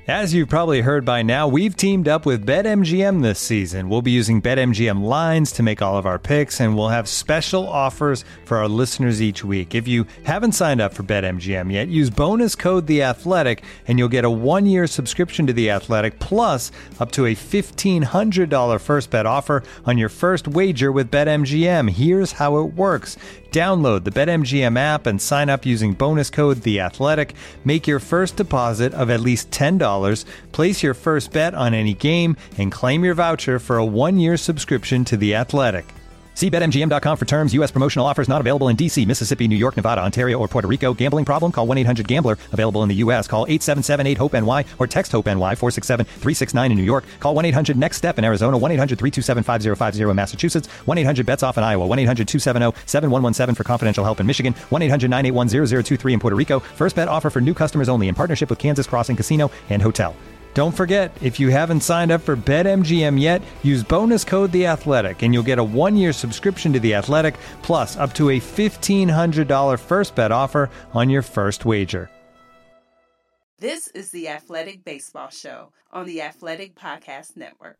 As you've probably heard by now, we've teamed up with BetMGM this season. We'll be using BetMGM lines to make all of our picks, and we'll have special offers for our listeners each week. If you haven't signed up for BetMGM yet, use bonus code The Athletic, and you'll get a 1-year subscription to The Athletic, plus up to a $1,500 first bet offer on your first wager with BetMGM. Here's how it works. Download the BetMGM app and sign up using bonus code The Athletic. Make your first deposit of at least $10. Place your first bet on any game and claim your voucher for a 1-year subscription to The Athletic. See BetMGM.com for terms. U.S. promotional offers not available in D.C., Mississippi, New York, Nevada, Ontario, or Puerto Rico. Gambling problem? Call 1-800-GAMBLER. Available in the U.S. Call 877-8-HOPE-NY or text HOPE-NY 467-369 in New York. Call 1-800-NEXT-STEP in Arizona. 1-800-327-5050 in Massachusetts. 1-800-BETS-OFF in Iowa. 1-800-270-7117 for confidential help in Michigan. 1-800-981-0023 in Puerto Rico. First bet offer for new customers only in partnership with Kansas Crossing Casino and Hotel. Don't forget, if you haven't signed up for BetMGM yet, use bonus code The Athletic, and you'll get a 1-year subscription to The Athletic, plus up to a $1,500 first bet offer on your first wager. This is the Athletic Baseball Show on the Athletic Podcast Network.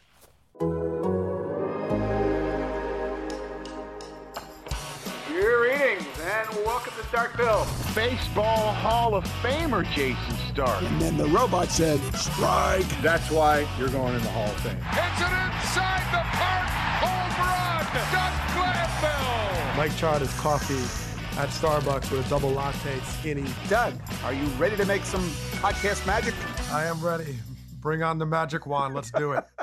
Greetings and welcome to Starkville. Baseball Hall of Famer Jason Stark. And then the robot said, strike. That's why you're going in the Hall of Fame. It's an inside the park home run. Doug Glanville. Mike tried his coffee at Starbucks with a double latte, skinny. Doug, are you ready to make some podcast magic? I am ready. Bring on the magic wand. Let's do it.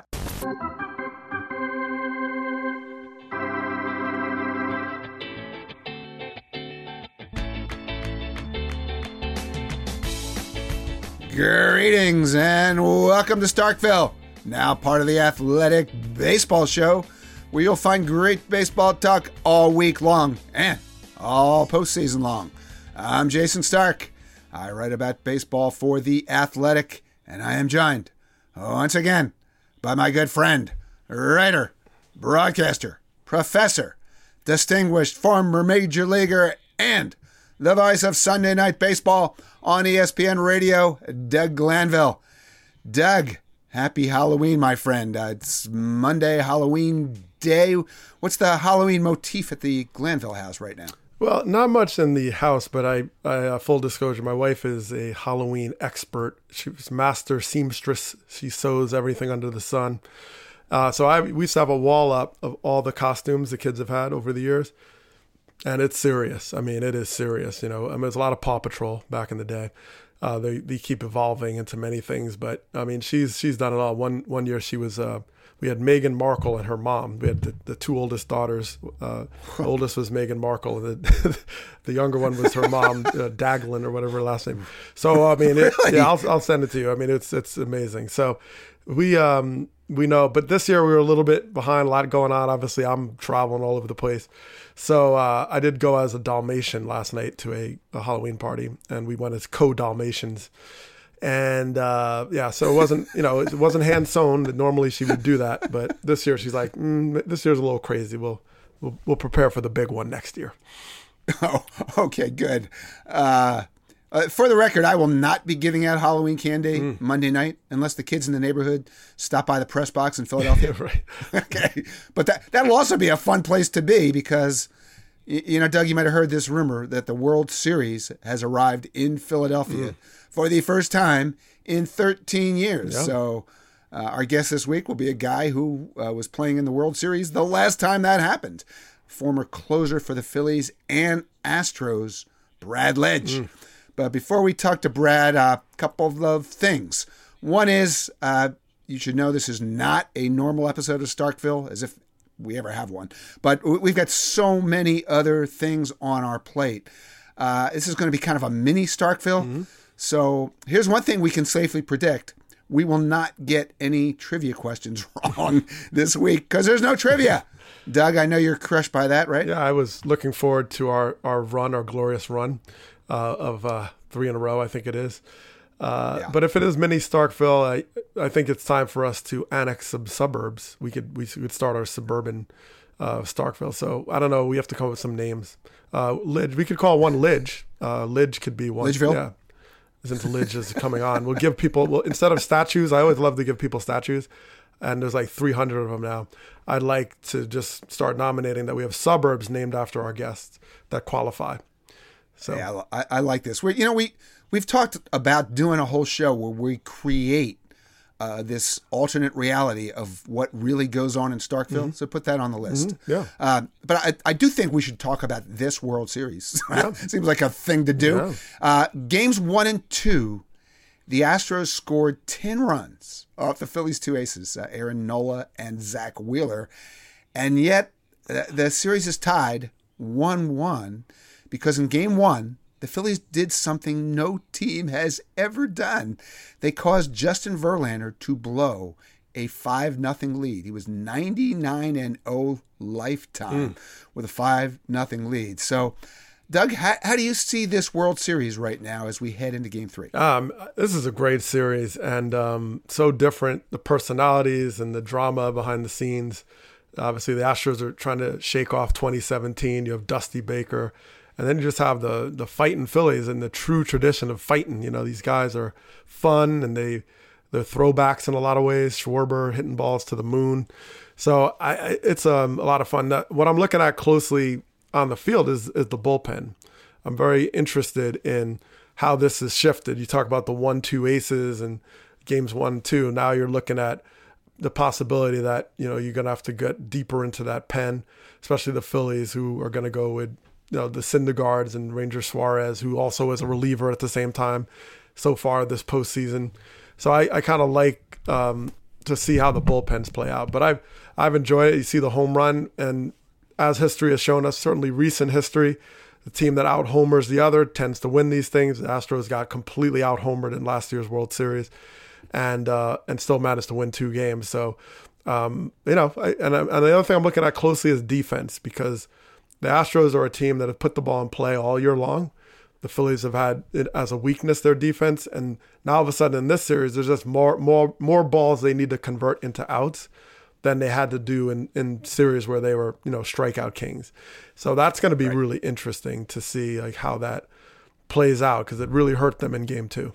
Greetings and welcome to Starkville, now part of the Athletic Baseball Show, where you'll find great baseball talk all week long and all postseason long. I'm Jason Stark. I write about baseball for The Athletic, and I am joined once again by my good friend, writer, broadcaster, professor, distinguished former major leaguer, and the voice of Sunday Night Baseball on ESPN Radio, Doug Glanville. Doug, happy Halloween, my friend. It's Monday, Halloween day. What's the Halloween motif at the Glanville house right now? Well, not much in the house, but I full disclosure, my wife is a Halloween expert. She was master seamstress. She sews everything under the sun. We used to have a wall up of all the costumes the kids have had over the years. And it's serious. I mean, it is serious. You know, there's a lot of Paw Patrol back in the day. They keep evolving into many things, but I mean, she's done it all. One year she was, we had Meghan Markle and her mom. We had the two oldest daughters. The oldest was Meghan Markle. The younger one was her mom, Daglin or whatever her last name. So I mean, Really? yeah, I'll send it to you. I mean, it's amazing. So we know, but this year we were a little bit behind. A lot going on. Obviously, I'm traveling all over the place. So I did go as a Dalmatian last night to a Halloween party, and we went as co-Dalmatians. And so it wasn't, it wasn't hand sewn. Normally she would do that, but this year she's like, this year's a little crazy. We'll prepare for the big one next year. Oh, okay, good. For the record, I will not be giving out Halloween candy Monday night unless the kids in the neighborhood stop by the press box in Philadelphia. Right. Okay. But that'll also be a fun place to be because, Doug, you might have heard this rumor that the World Series has arrived in Philadelphia for the first time in 13 years. Yep. So our guest this week will be a guy who was playing in the World Series the last time that happened. Former closer for the Phillies and Astros, Brad Ledge. But before we talk to Brad, a couple of things. One is, you should know this is not a normal episode of Starkville, as if we ever have one. But we've got so many other things on our plate. This is going to be kind of a mini Starkville. So here's one thing we can safely predict. We will not get any trivia questions wrong this week because there's no trivia. Doug, I know you're crushed by that, right? Yeah, I was looking forward to our glorious run of 3 in a row, I think it is. But if it is mini Starkville, I think it's time for us to annex some suburbs. We could start our suburban Starkville. So I don't know. We have to come up with some names. Lidge. We could call one Lidge. Lidge could be one. Lidgeville? Yeah. since Lidge is coming on. We'll give people, instead of statues, I always love to give people statues, and there's like 300 of them now. I'd like to just start nominating that we have suburbs named after our guests that qualify. So yeah, I like this. We've talked about doing a whole show where we create this alternate reality of what really goes on in Starkville. So put that on the list. Yeah. But I do think we should talk about this World Series. Seems like a thing to do. Yeah. Games 1 and 2, the Astros scored 10 runs off the Phillies' two aces, Aaron Nola and Zach Wheeler. And yet the series is tied 1-1 because in Game 1, the Phillies did something no team has ever done. They caused Justin Verlander to blow a 5-0 lead. He was 99-0 lifetime with a 5-0 lead. So, Doug, how do you see this World Series right now as we head into Game 3? This is a great series and so different. The personalities and the drama behind the scenes. Obviously, the Astros are trying to shake off 2017. You have Dusty Baker. And then you just have the fighting Phillies and the true tradition of fighting. You know, these guys are fun and they're throwbacks in a lot of ways. Schwarber hitting balls to the moon. So it's a lot of fun. What I'm looking at closely on the field is the bullpen. I'm very interested in how this has shifted. You talk about the 1-2 aces and games 1-2. Now you're looking at the possibility that, you know, you're going to have to get deeper into that pen, especially the Phillies who are going to go with, you know, the Syndergaards and Ranger Suarez, who also is a reliever at the same time so far this postseason. So I kind of like to see how the bullpens play out. But I've enjoyed it. You see the home run, and as history has shown us, certainly recent history, the team that out-homers the other tends to win these things. The Astros got completely out-homered in last year's World Series and still managed to win 2 games. So, and the other thing I'm looking at closely is defense, because the Astros are a team that have put the ball in play all year long. The Phillies have had it as a weakness, their defense. And now all of a sudden in this series, there's just more balls they need to convert into outs than they had to do in series where they were, you know, strikeout kings. So that's going to be really interesting to see like how that plays out, because it really hurt them in Game 2.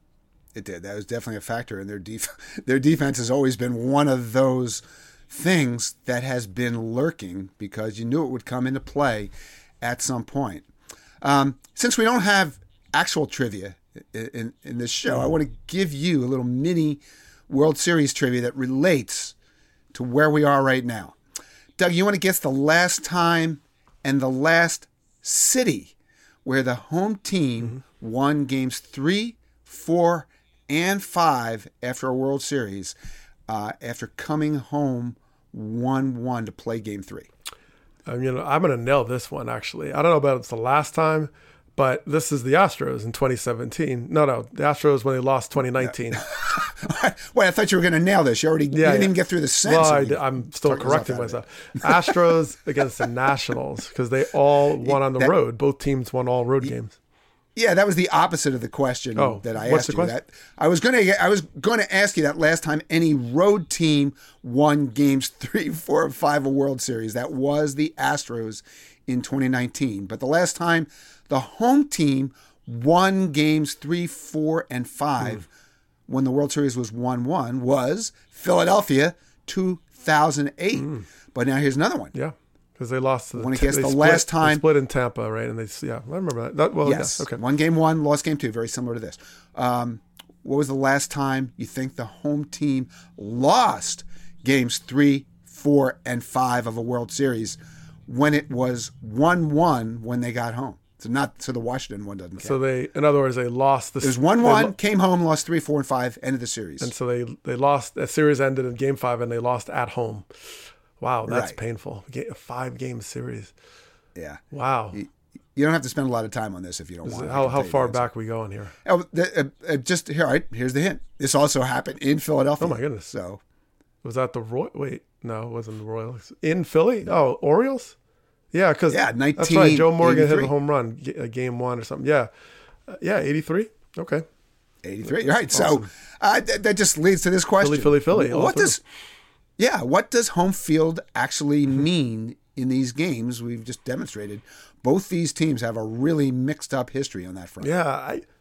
It did. That was definitely a factor in their their defense has always been one of those things that has been lurking because you knew it would come into play at some point. Since we don't have actual trivia in this show, I want to give you a little mini World Series trivia that relates to where we are right now. Doug, you want to guess the last time and the last city where the home team won games 3, 4, and 5 after a World Series after coming home 1-1 to play Game 3? I'm going to nail this one, actually. I don't know about it's the last time, but this is the Astros in 2017. No, the Astros when they lost 2019. Wait, I thought you were going to nail this. You didn't even get through the sentence. Well, I'm still correcting myself. Astros against the Nationals, because they all won on the road. Both teams won all road games. Yeah, that was the opposite of the question that I asked you. That I was going to ask you that last time any road team won games 3, 4, and 5 of a World Series. That was the Astros in 2019. But the last time the home team won games 3, 4, and 5 when the World Series was 1-1 was Philadelphia 2008. But now here's another one. Yeah. Because they lost to last time. They split in Tampa, right? And I remember that. Yes. Okay. Won Game 1, lost Game 2. Very similar to this. What was the last time you think the home team lost games 3, 4, and 5 of a World Series when it was 1-1 when they got home? So the Washington one doesn't count. So in other words, they lost. It was 1-1, came home, lost 3, 4, and 5, ended the series. And so they lost. The series ended in Game 5, and they lost at home. Wow, that's painful. A 5-game series. Yeah. Wow. You don't have to spend a lot of time on this if you don't want. How far back are we going here? Just here. All right. Here's the hint. This also happened in Philadelphia. Oh my goodness. So, was that the Wait, no, it wasn't the Royals in Philly. Oh, Orioles. Yeah, because that's right. Joe Morgan hit a home run, Game 1 or something. Yeah, 83. Okay. 83. Right. Awesome. So that just leads to this question. Philly. What does home field actually mean in these games? We've just demonstrated both these teams have a really mixed up history on that front. Yeah,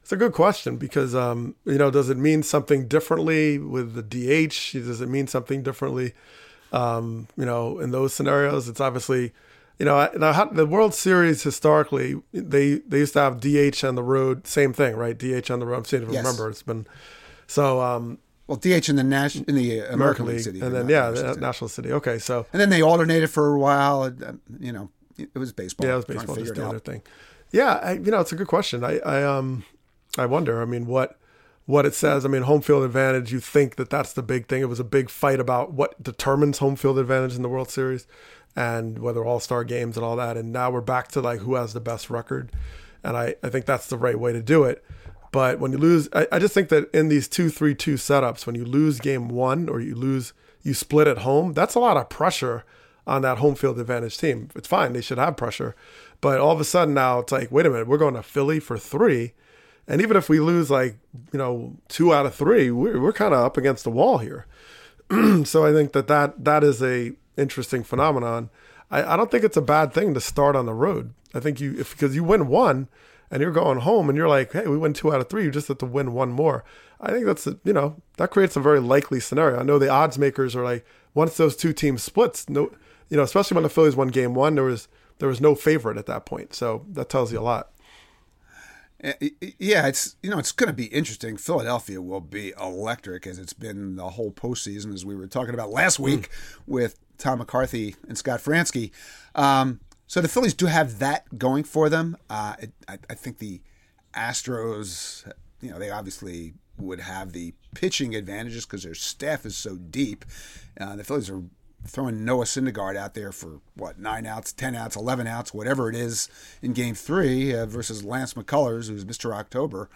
It's a good question because, does it mean something differently with the DH? Does it mean something differently, in those scenarios? It's obviously, the World Series historically, they used to have DH on the road, same thing, right? DH on the road. I'm saying, remember, it's been so. Well, DH in the American League City, and then the National City. Okay, so and then they alternated for a while. It was baseball. Yeah, it was baseball, just doing their thing. Yeah, it's a good question. I wonder. I mean, what it says. I mean, home field advantage. You think that's the big thing? It was a big fight about what determines home field advantage in the World Series, and whether All-Star games and all that. And now we're back to like who has the best record, and I think that's the right way to do it. But when you lose, I just think that in these 2-3-2 setups, when you lose game one or you split at home, that's a lot of pressure on that home field advantage team. It's fine. They should have pressure. But all of a sudden now it's like, wait a minute, we're going to Philly for 3. And even if we lose 2 out of 3, we're kind of up against the wall here. So I think that is a interesting phenomenon. I don't think it's a bad thing to start on the road. I think because you win 1 and you're going home and you're like, hey, we win 2 out of 3, you just have to win 1 more. I think that's that creates a very likely scenario. I know the odds makers are like, once those 2 teams splits, especially when the Phillies won game 1, there was no favorite at that point. So that tells you a lot. Yeah, it's going to be interesting. Philadelphia will be electric, as it's been the whole postseason, as we were talking about last week with Tom McCarthy and Scott Fransky. So the Phillies do have that going for them. I think the Astros, they obviously would have the pitching advantages because their staff is so deep. The Phillies are throwing Noah Syndergaard out there for 9 outs, 10 outs, 11 outs, whatever it is in Game 3 versus Lance McCullers, who's Mr. October.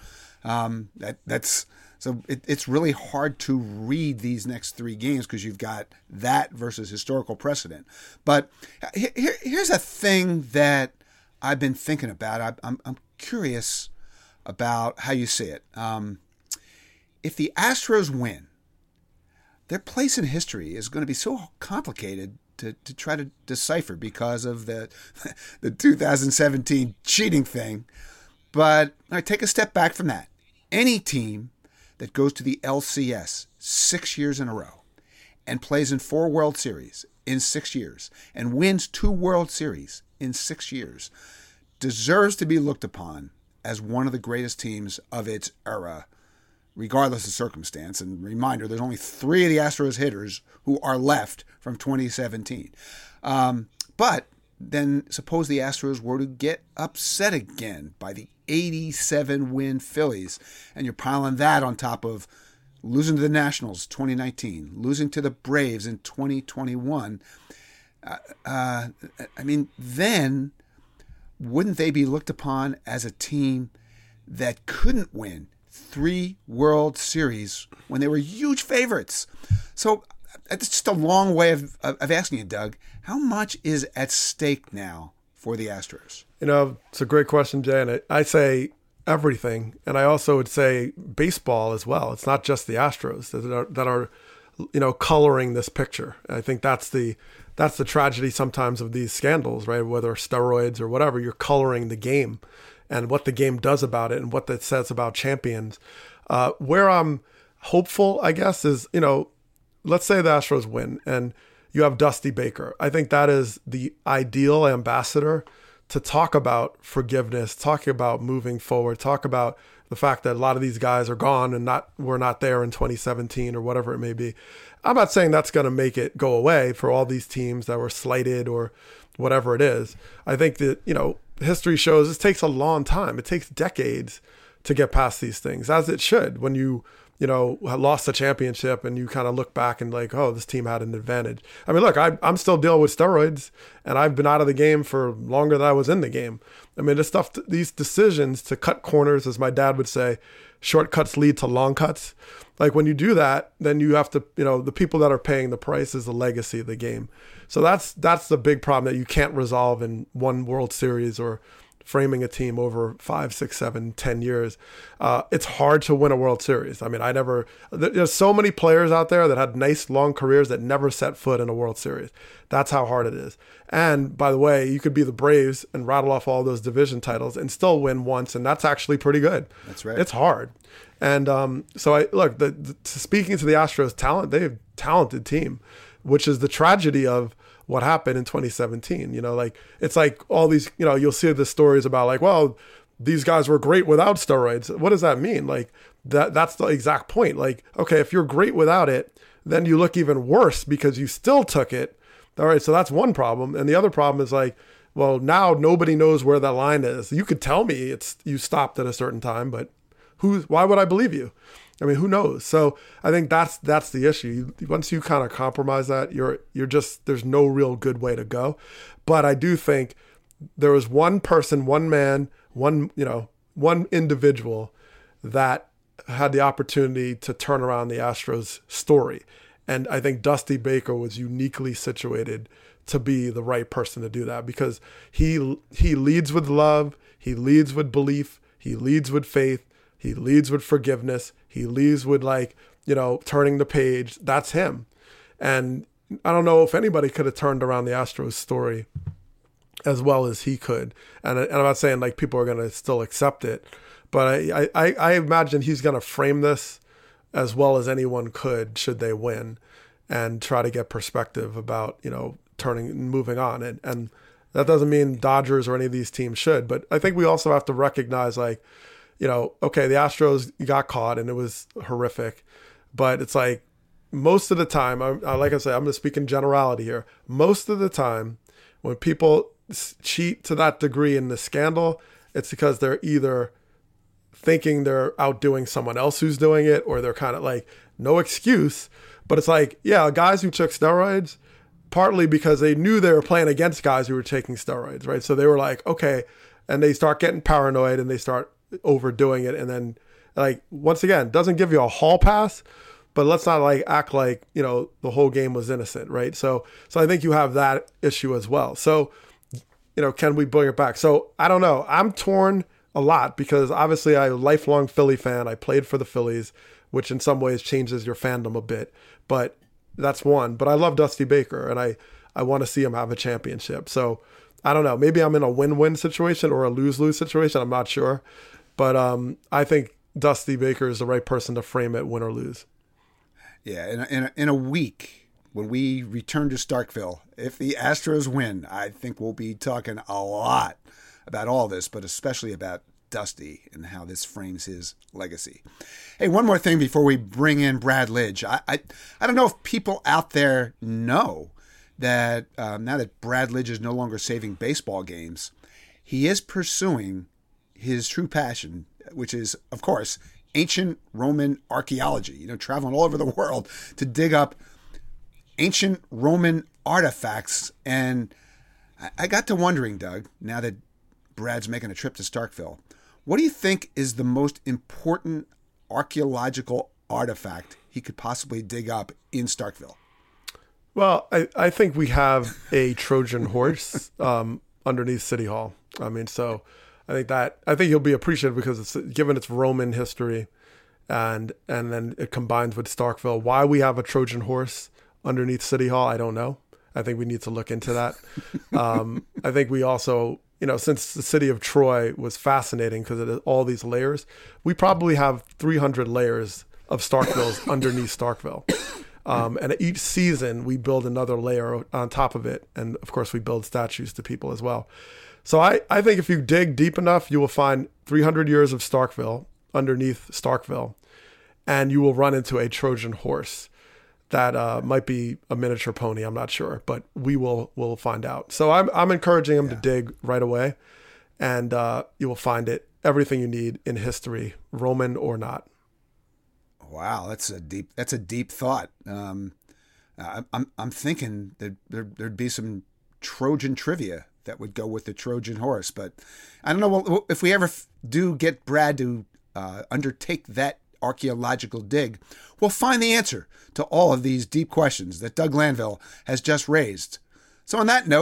So it's really hard to read these next 3 games because you've got that versus historical precedent. But here's a thing that I've been thinking about. I'm curious about how you see it. If the Astros win, their place in history is going to be so complicated to try to decipher because of the 2017 cheating thing. But take a step back from that. Any team that goes to the LCS 6 years in a row and plays in 4 World Series in 6 years and wins 2 World Series in 6 years deserves to be looked upon as one of the greatest teams of its era, regardless of circumstance. And reminder, there's only 3 of the Astros hitters who are left from 2017. But then suppose the Astros were to get upset again by the 87-win Phillies, and you're piling that on top of losing to the Nationals 2019, losing to the Braves in 2021. Then wouldn't they be looked upon as a team that couldn't win 3 World Series when they were huge favorites? So it's just a long way of asking you, Doug, how much is at stake now for the Astros? It's a great question, Jay, and I say everything, and I also would say baseball as well. It's not just the Astros that are coloring this picture. And I think that's the tragedy sometimes of these scandals, right? Whether steroids or whatever, you're coloring the game and what the game does about it and what that says about champions. Where I'm hopeful, I guess, is, let's say the Astros win and you have Dusty Baker. I think that is the ideal ambassador to talk about forgiveness, talk about moving forward, talk about the fact that a lot of these guys are gone and were not there in 2017 or whatever it may be. I'm not saying that's going to make it go away for all these teams that were slighted or whatever it is. I think that, history shows this takes a long time. It takes decades to get past these things, as it should. When you lost the championship and you kind of look back and like, oh, this team had an advantage. I mean, look, I'm still dealing with steroids and I've been out of the game for longer than I was in the game. I mean, these decisions to cut corners, as my dad would say, shortcuts lead to long cuts. Like when you do that, then you have to, the people that are paying the price is the legacy of the game. So that's the big problem that you can't resolve in 1 World Series or framing a team over 5, 6, 7, 10 years, it's hard to win a World Series. I mean, there's so many players out there that had nice long careers that never set foot in a World Series. That's how hard it is. And by the way, you could be the Braves and rattle off all those division titles and still win once, and that's actually pretty good. That's right. It's hard. And so speaking to the Astros talent, they have a talented team, which is the tragedy of what happened in 2017. It's like all these, you'll see the stories about like, well, these guys were great without steroids. What does that mean? Like that's the exact point. Like, okay, if you're great without it, then you look even worse because you still took it. All right. So that's one problem. And the other problem is like, well, now nobody knows where that line is. You could tell me you stopped at a certain time, but why would I believe you? I mean, who knows? So I think that's the issue. Once you kind of compromise that, you're just, there's no real good way to go. But I do think there was one person, one man, one individual that had the opportunity to turn around the Astros story. And I think Dusty Baker was uniquely situated to be the right person to do that because he leads with love, he leads with belief, he leads with faith, he leads with forgiveness, he leads with turning the page. That's him. And I don't know if anybody could have turned around the Astros story as well as he could. And I'm not saying like people are going to still accept it, but I imagine he's going to frame this as well as anyone could should they win and try to get perspective about, moving on. And that doesn't mean Dodgers or any of these teams should, but I think we also have to recognize okay, the Astros got caught and it was horrific, but it's like most of the time, like I said, I'm going to speak in generality here. Most of the time when people cheat to that degree in the scandal, it's because they're either thinking they're outdoing someone else who's doing it, or they're kind of like, no excuse. But it's like, yeah, guys who took steroids, partly because they knew they were playing against guys who were taking steroids, right? So they were like, okay, and they start getting paranoid and they start overdoing it. And then like, once again, doesn't give you a hall pass, but let's not like act like, the whole game was innocent, right? So I think you have that issue as well. So, can we bring it back? So I don't know. I'm torn a lot because obviously I'm a lifelong Philly fan. I played for the Phillies, which in some ways changes your fandom a bit, but that's one. But I love Dusty Baker and I want to see him have a championship. So I don't know. Maybe I'm in a win-win situation or a lose-lose situation. I'm not sure. But I think Dusty Baker is the right person to frame it, win or lose. Yeah, in a week, when we return to Starkville, if the Astros win, I think we'll be talking a lot about all this, but especially about Dusty and how this frames his legacy. Hey, one more thing before we bring in Brad Lidge. I don't know if people out there know that now that Brad Lidge is no longer saving baseball games, he is pursuing his true passion, which is, of course, ancient Roman archaeology, traveling all over the world to dig up ancient Roman artifacts. And I got to wondering, Doug, now that Brad's making a trip to Starkville, what do you think is the most important archaeological artifact he could possibly dig up in Starkville? Well, I think we have a Trojan horse underneath City Hall. I mean, so I think he'll be appreciative because it's given its Roman history and then it combines with Starkville. Why we have a Trojan horse underneath City Hall, I don't know. I think we need to look into that. I think we also, since the city of Troy was fascinating because of all these layers, we probably have 300 layers of Starkvilles underneath Starkville. And each season we build another layer on top of it. And of course we build statues to people as well. So I think if you dig deep enough, you will find 300 years of Starkville underneath Starkville, and you will run into a Trojan horse that might be a miniature pony. I'm not sure, but we'll find out. So I'm encouraging him to dig right away, and you will find it, everything you need in history, Roman or not. Wow, that's a deep thought. I'm thinking that there'd be some Trojan trivia that would go with the Trojan horse, but I don't know if we ever do get Brad to undertake that archaeological dig, we'll find the answer to all of these deep questions that Doug Glanville has just raised. So on that note,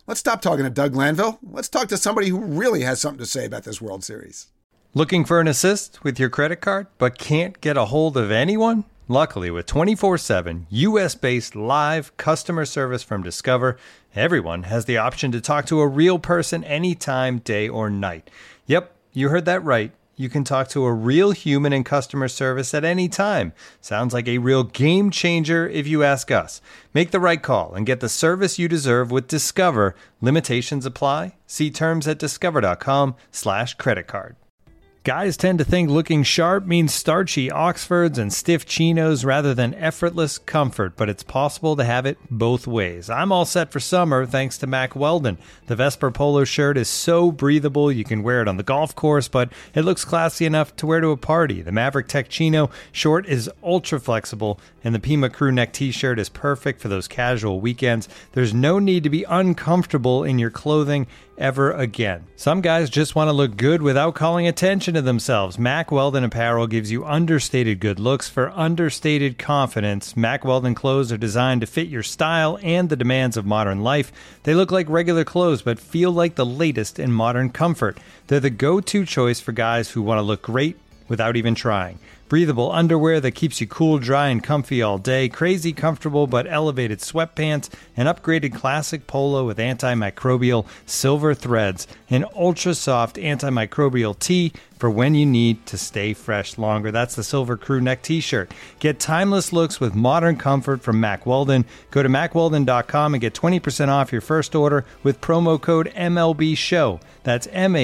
let's stop talking to Doug Glanville. Let's talk to somebody who really has something to say about this World Series. Looking for an assist with your credit card, but can't get a hold of anyone? Luckily, with 24/7 U.S.-based live customer service from Discover, everyone has the option to talk to a real person anytime, day or night. Yep, you heard that right. You can talk to a real human in customer service at any time. Sounds like a real game changer if you ask us. Make the right call and get the service you deserve with Discover. Limitations apply. See terms at discover.com/creditcard. Guys tend to think looking sharp means starchy Oxfords and stiff chinos rather than effortless comfort, but it's possible to have it both ways. I'm all set for summer thanks to Mack Weldon. The Vesper polo shirt is so breathable you can wear it on the golf course, but it looks classy enough to wear to a party. The Maverick Tech Chino short is ultra flexible, and the Pima crew neck t-shirt is perfect for those casual weekends. There's no need to be uncomfortable in your clothing ever again. Some guys just want to look good without calling attention to themselves. Mack Weldon apparel gives you understated good looks for understated confidence. Mack Weldon clothes are designed to fit your style and the demands of modern life. They look like regular clothes but feel like the latest in modern comfort. They're the go-to choice for guys who want to look great without even trying. Breathable underwear that keeps you cool, dry, and comfy all day. Crazy comfortable but elevated sweatpants. An upgraded classic polo with antimicrobial silver threads. An ultra-soft antimicrobial tee for when you need to stay fresh longer. That's the Silver Crew Neck t-shirt. Get timeless looks with modern comfort from Mack Weldon. Go to MackWeldon.com and get 20% off your first order with promo code MLBSHOW. That's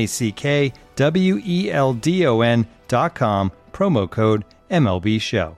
MackWeldon.com. Promo code MLB Show.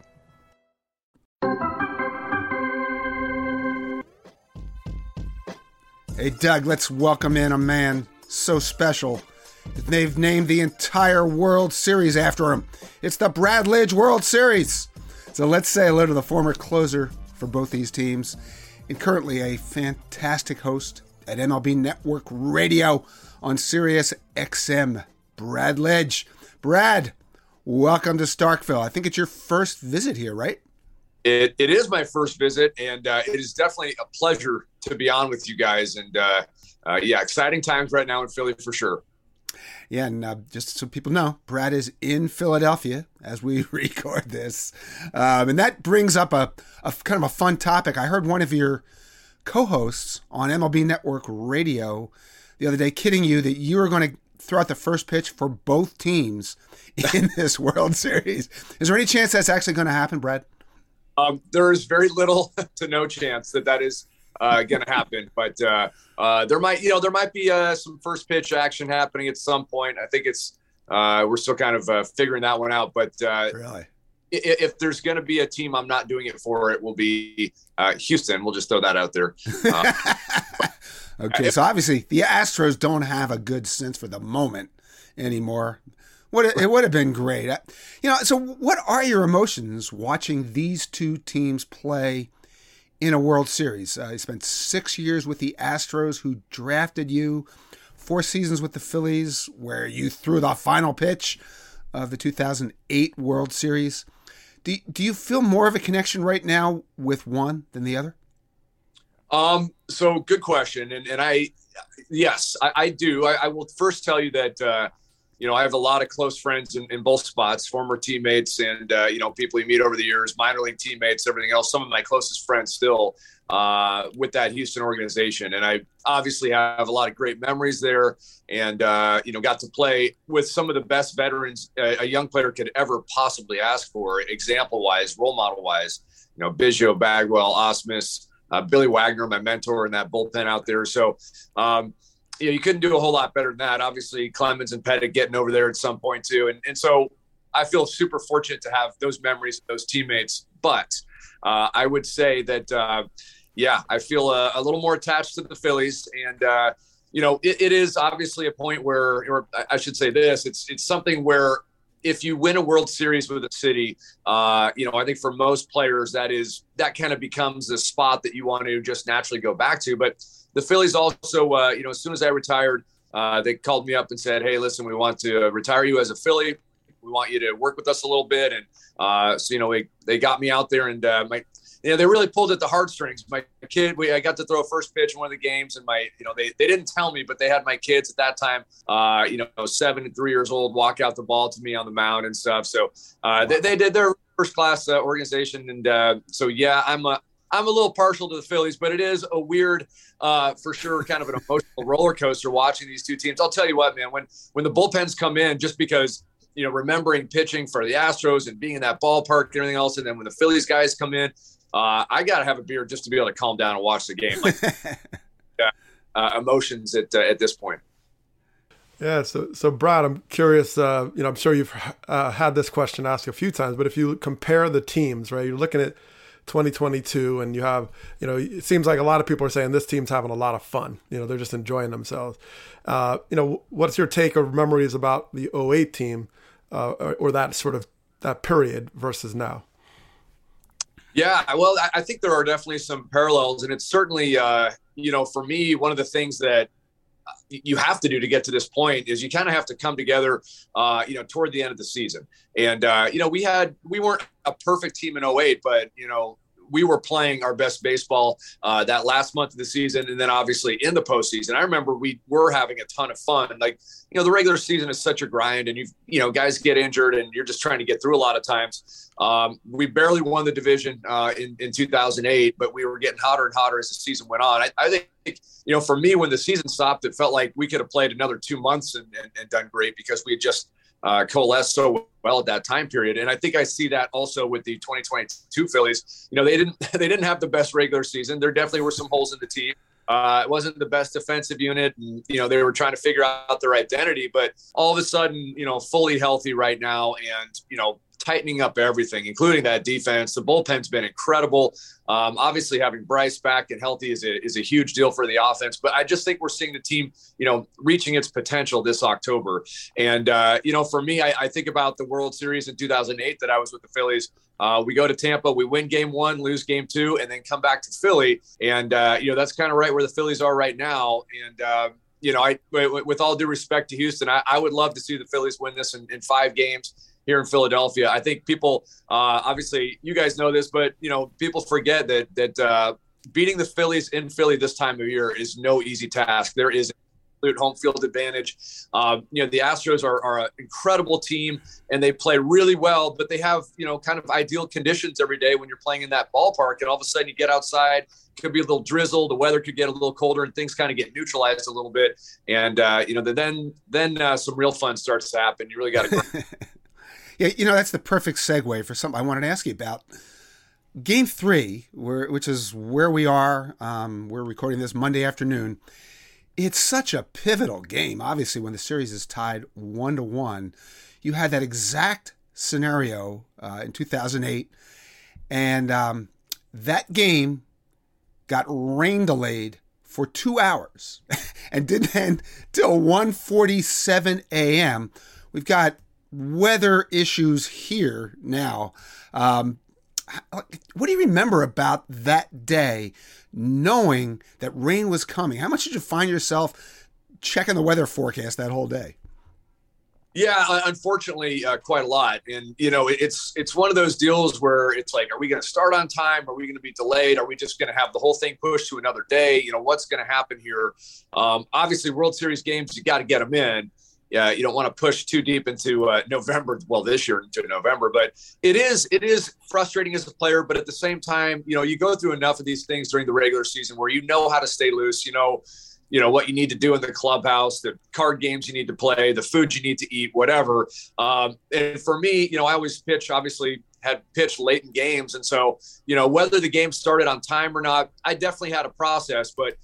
Hey, Doug, let's welcome in a man so special. They've named the entire World Series after him. It's the Brad Lidge World Series. So let's say hello to the former closer for both these teams and currently a fantastic host at MLB Network Radio on Sirius XM, Brad Lidge. Brad, welcome to Starkville. I think it's your first visit here, right? It is my first visit, and it is definitely a pleasure to be on with you guys. And exciting times right now in Philly for sure. Yeah, and just so people know, Brad is in Philadelphia as we record this. And that brings up a kind of a fun topic. I heard one of your co-hosts on MLB Network Radio the other day kidding you that you were going to throw out the first pitch for both teams in this World Series. Is there any chance that's actually going to happen, Brad? There is very little to no chance that is going to happen, but there might be some first pitch action happening at some point. I think it's we're still kind of figuring that one out. But really, if there's going to be a team I'm not doing it for, it will be Houston. We'll just throw that out there. Okay, so obviously the Astros don't have a good sense for the moment anymore. It would have been great. So what are your emotions watching these two teams play in a World Series? You spent 6 years with the Astros, who drafted you, 4 seasons with the Phillies, where you threw the final pitch of the 2008 World Series. Do you feel more of a connection right now with one than the other? So good question. And I do. I will first tell you that, I have a lot of close friends in both spots, former teammates and, people you meet over the years, minor league teammates, everything else. Some of my closest friends still with that Houston organization. And I obviously have a lot of great memories there and, got to play with some of the best veterans a young player could ever possibly ask for, example-wise, role model-wise, Biggio, Bagwell, Osmus, Billy Wagner, my mentor in that bullpen out there. So, you couldn't do a whole lot better than that. Obviously, Clemens and Pettit getting over there at some point too. And so I feel super fortunate to have those memories, those teammates. But I would say that, I feel a little more attached to the Phillies. And, it is obviously a point where, or I should say this, it's something where if you win a World Series with a city, I think for most players that kind of becomes the spot that you want to just naturally go back to. But the Phillies also, as soon as I retired, they called me up and said, "Hey, listen, we want to retire you as a Philly. We want you to work with us a little bit." And so they got me out there, and they really pulled at the heartstrings. My kid, I got to throw a first pitch in one of the games, and they didn't tell me, but they had my kids at that time, 7 and 3 years old, walk out the ball to me on the mound and stuff. So they did their first class organization. And so, yeah, I'm a little partial to the Phillies, but it is a weird, for sure, kind of an emotional roller coaster watching these two teams. I'll tell you what, man, when the bullpens come in, just because, remembering pitching for the Astros and being in that ballpark and everything else, and then when the Phillies guys come in, I got to have a beer just to be able to calm down and watch the game. Emotions at this point. Yeah. So Brad, I'm curious, I'm sure you've had this question asked a few times, but if you compare the teams, right, you're looking at 2022 and you have, it seems like a lot of people are saying this team's having a lot of fun. They're just enjoying themselves. What's your take or memories about the 08 team or that sort of that period versus now? Yeah, well, I think there are definitely some parallels, and it's certainly, for me, one of the things that you have to do to get to this point is you kind of have to come together, toward the end of the season. And, we weren't a perfect team in 08, but, we were playing our best baseball that last month of the season. And then obviously in the postseason, I remember we were having a ton of fun. Like, the regular season is such a grind, and guys get injured and you're just trying to get through a lot of times. We barely won the division in 2008, but we were getting hotter and hotter as the season went on. I think, for me, when the season stopped, it felt like we could have played another 2 months and done great because we had just coalesced so well at that time period. And I think I see that also with the 2022 Phillies. They didn't have the best regular season. There definitely were some holes in the team. It wasn't the best defensive unit. And, they were trying to figure out their identity, but all of a sudden, fully healthy right now and, tightening up everything, including that defense. The bullpen's been incredible. Obviously having Bryce back and healthy is a huge deal for the offense, but I just think we're seeing the team, reaching its potential this October. And, for me, I think about the World Series in 2008 that I was with the Phillies. We go to Tampa, we win game 1, lose game 2, and then come back to Philly. And, that's kind of right where the Phillies are right now. And, with all due respect to Houston, I would love to see the Phillies win this in 5 games here in Philadelphia. I think people, obviously you guys know this, but people forget that beating the Phillies in Philly this time of year is no easy task. There is absolute home field advantage. The Astros are an incredible team and they play really well, but they have, kind of ideal conditions every day when you're playing in that ballpark. And all of a sudden you get outside, could be a little drizzle, the weather could get a little colder and things kind of get neutralized a little bit. And, then some real fun starts to happen. You really got to Yeah, that's the perfect segue for something I wanted to ask you about. Game 3, which is where we are, we're recording this Monday afternoon. It's such a pivotal game. Obviously, when the series is tied 1-1, you had that exact scenario in 2008, and that game got rain delayed for 2 hours and didn't end till 1:47 a.m. We've got weather issues here now. What do you remember about that day, knowing that rain was coming? How much did you find yourself checking the weather forecast that whole day? Yeah, unfortunately, quite a lot. And, it's one of those deals where it's like, are we going to start on time? Are we going to be delayed? Are we just going to have the whole thing pushed to another day? What's going to happen here? Obviously, World Series games, you got to get them in. Yeah, you don't want to push too deep into November. Well, this year into November, but it is frustrating as a player. But at the same time, you go through enough of these things during the regular season where you know how to stay loose. What you need to do in the clubhouse, the card games you need to play, the food you need to eat, whatever. And for me, I always had pitched late in games, and so whether the game started on time or not, I definitely had a process. But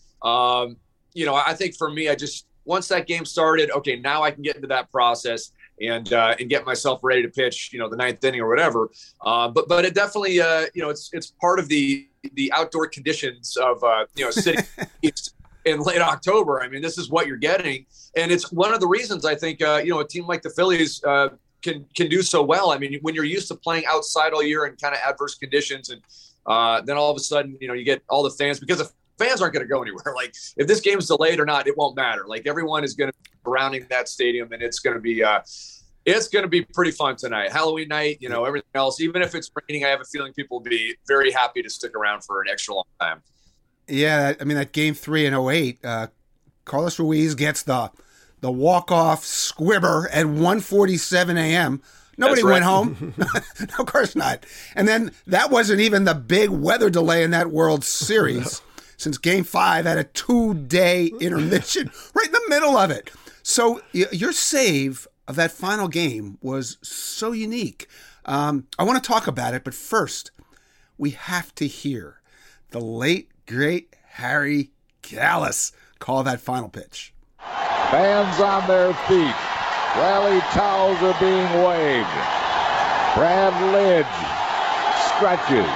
I think for me, once that game started, okay, now I can get into that process and get myself ready to pitch, the 9th inning or whatever. But it definitely, it's part of the outdoor conditions of, sitting in late October. I mean, this is what you're getting. And it's one of the reasons I think, a team like the Phillies can do so well. I mean, when you're used to playing outside all year in kind of adverse conditions, and then all of a sudden, you get all the fans, because the fans aren't going to go anywhere. Like, if this game's delayed or not, it won't matter. Like, everyone is going to be surrounding that stadium, and it's going to be It's going to be pretty fun tonight. Halloween night, everything else. Even if it's raining, I have a feeling people will be very happy to stick around for an extra long time. Yeah, I mean, that game 3 in 08, Carlos Ruiz gets the walk-off squibber at 1:47 a.m. Nobody went home. No, of course not. And then that wasn't even the big weather delay in that World Series, since Game 5 had a 2-day intermission right in the middle of it. So your save of that final game was so unique. I want to talk about it, but first, we have to hear the late, great Harry Kalas call that final pitch. Fans on their feet. Rally towels are being waved. Brad Lidge stretches.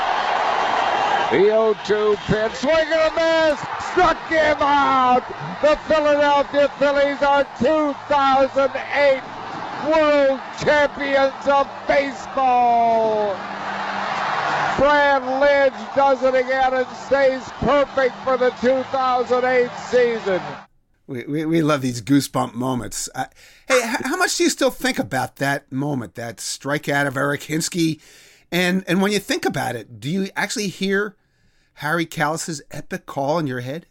The 0-2 pitch, swing and a miss, struck him out. The Philadelphia Phillies are 2008 World Champions of Baseball. Brad Lidge does it again and stays perfect for the 2008 season. We love these goosebump moments. Hey, how much do you still think about that moment, that strikeout of Eric Hinske? And when you think about it, do you actually hear Harry Kalas's epic call in your head?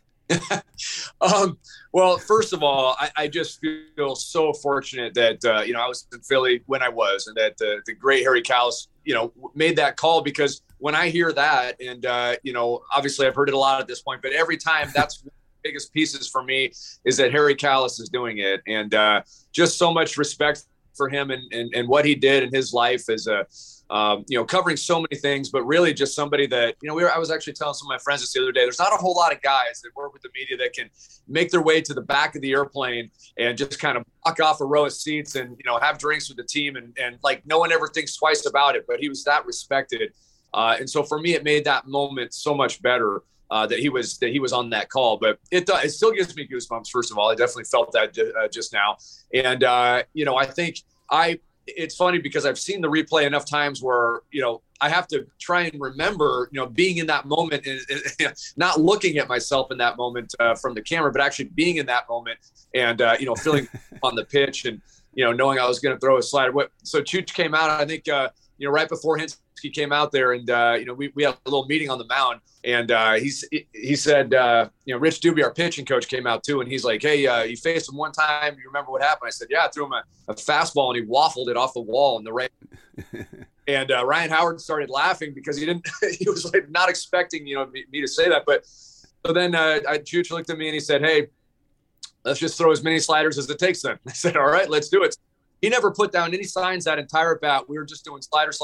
Well, first of all, I just feel so fortunate that, I was in Philly when I was, and that the great Harry Kalas, made that call, because when I hear that, and, obviously I've heard it a lot at this point, but every time that's biggest pieces for me is that Harry Kalas is doing it, and just so much respect for him and what he did in his life as a covering so many things, but really just somebody that I was actually telling some of my friends this the other day. There's not a whole lot of guys that work with the media that can make their way to the back of the airplane and just kind of block off a row of seats and have drinks with the team and like no one ever thinks twice about it. But he was that respected, and so for me, it made that moment so much better. That he was on that call, but it still gives me goosebumps. First of all, I definitely felt that just now, and I think it's funny because I've seen the replay enough times where I have to try and remember being in that moment and not looking at myself in that moment from the camera, but actually being in that moment and feeling on the pitch and knowing I was going to throw a slider. So Chooch came out, I think right before Hinske came out there, and we had a little meeting on the mound. And he said, Rich Doobie, our pitching coach, came out too, and he's like, "Hey, you faced him one time. You remember what happened?" I said, "Yeah, I threw him a fastball, and he waffled it off the wall in the rain." And Ryan Howard started laughing because he was like not expecting me to say that. But so then Chooch looked at me and he said, "Hey, let's just throw as many sliders as it takes." Then I said, "All right, let's do it." He never put down any signs that entire bat. We were just doing slider.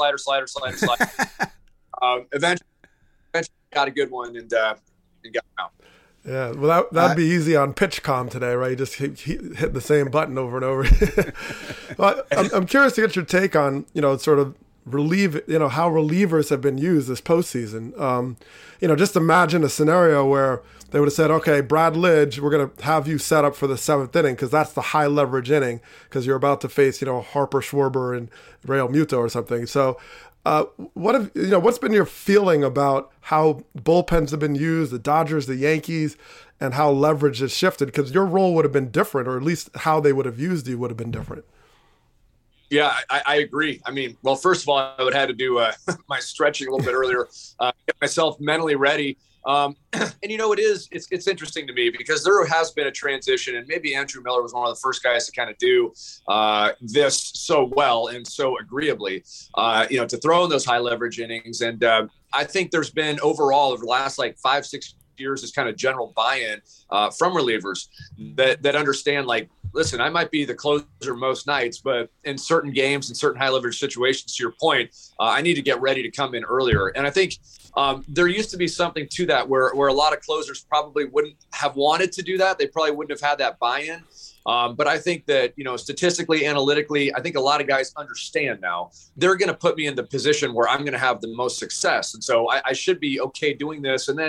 Eventually got a good one and got him out. Yeah, well, that'd be easy on PitchCom today, right? You just hit the same button over and over. Well, I'm curious to get your take on, sort of how relievers have been used this postseason. Just imagine a scenario where they would have said, okay, Brad Lidge, we're going to have you set up for the 7th inning because that's the high leverage inning because you're about to face, Harper Schwarber and Real Muto or something. So what's been your feeling about how bullpens have been used, the Dodgers, the Yankees, and how leverage has shifted? Because your role would have been different, or at least how they would have used you would have been different. Yeah, I agree. I mean, well, first of all, I would have had to do my stretching a little bit earlier, get myself mentally ready. And it's interesting to me because there has been a transition, and maybe Andrew Miller was one of the first guys to kind of do this so well and so agreeably, to throw in those high leverage innings. And I think there's been overall over the last 5-6 years this kind of general buy-in from relievers that understand, listen, I might be the closer most nights, but in certain games and certain high leverage situations, to your point, I need to get ready to come in earlier. And I think there used to be something to that where a lot of closers probably wouldn't have wanted to do that. They probably wouldn't have had that buy-in. But I think that, statistically, analytically, I think a lot of guys understand now they're going to put me in the position where I'm going to have the most success. And so I should be okay doing this. And then,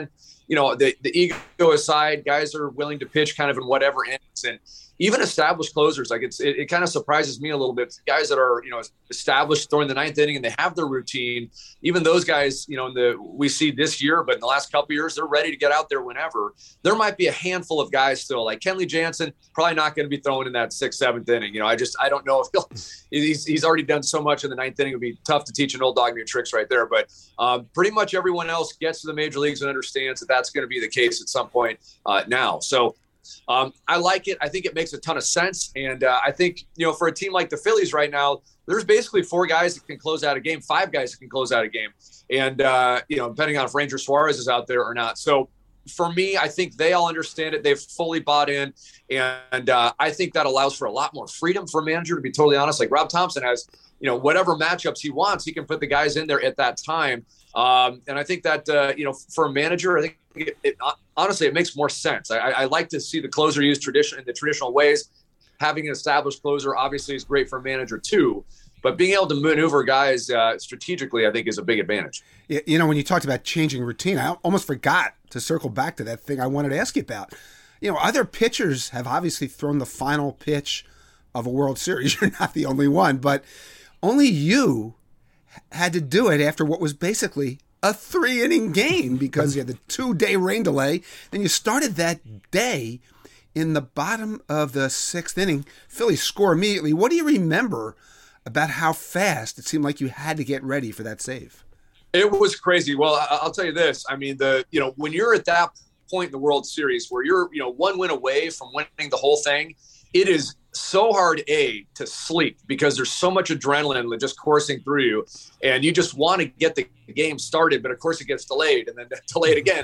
the ego aside, guys are willing to pitch kind of in whatever innings, and even established closers, like it kind of surprises me a little bit. Guys that are, established throwing the ninth inning and they have their routine, even those guys, we see this year, but in the last couple of years, they're ready to get out there whenever. There might be a handful of guys still, like Kenley Jansen, probably not going to be throwing in that 6th, 7th inning. I don't know if he's already done so much in the 9th inning. It would be tough to teach an old dog new tricks right there. But pretty much everyone else gets to the major leagues and understands that that's going to be the case at some point now. So, I like it. I think it makes a ton of sense. And I think, for a team like the Phillies right now, there's basically 4 guys that can close out a game, 5 guys that can close out a game. And, depending on if Ranger Suarez is out there or not. So for me, I think they all understand it. They've fully bought in. And I think that allows for a lot more freedom for a manager, to be totally honest. Like Rob Thompson has, whatever matchups he wants, he can put the guys in there at that time. And I think that, for a manager, I think honestly, it makes more sense. I like to see the closer used in the traditional ways. Having an established closer obviously is great for a manager too, but being able to maneuver guys strategically, I think, is a big advantage. When you talked about changing routine, I almost forgot to circle back to that thing I wanted to ask you about. Other pitchers have obviously thrown the final pitch of a World Series. You're not the only one, but only you had to do it after what was basically a 3-inning game because you had the 2-day rain delay. Then you started that day in the bottom of the 6th inning. Phillies score immediately. What do you remember about how fast it seemed like you had to get ready for that save? It was crazy. Well, I'll tell you this. I mean, when you're at that point in the World Series where you're, 1 win away from winning the whole thing, it is so hard, to sleep because there's so much adrenaline just coursing through you, and you just want to get the game started, but of course it gets delayed and then delayed again.